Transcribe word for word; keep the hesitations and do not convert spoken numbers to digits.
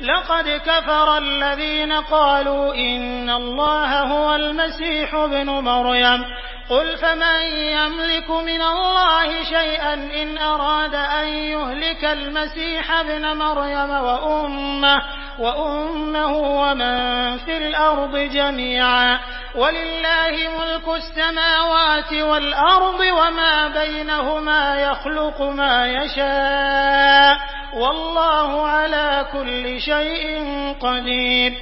لقد كفر الذين قالوا إن الله هو المسيح ابن مريم قل فمن يملك من الله شيئا إن أراد أن يهلك المسيح ابن مريم وأمه, وأمه ومن في الأرض جميعا ولله ملك السماوات والأرض وما بينهما يخلق ما يشاء والله على كل شيء قدير